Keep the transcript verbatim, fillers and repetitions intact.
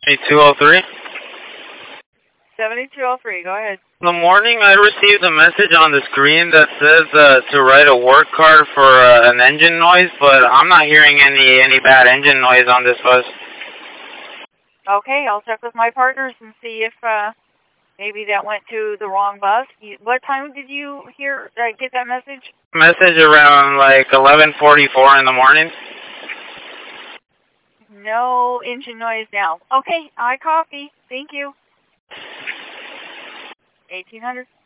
seventy-two oh three? seventy-two oh three, go ahead. In the morning, I received a message on the screen that says uh, to write a work card for uh, an engine noise, but I'm not hearing any, any bad engine noise on this bus. Okay, I'll check with my partners and see if uh, maybe that went to the wrong bus. You, what time did you hear uh, get that message? Message around like eleven forty-four in the morning. No engine noise now. Okay, I copy. Thank you. eighteen hundred.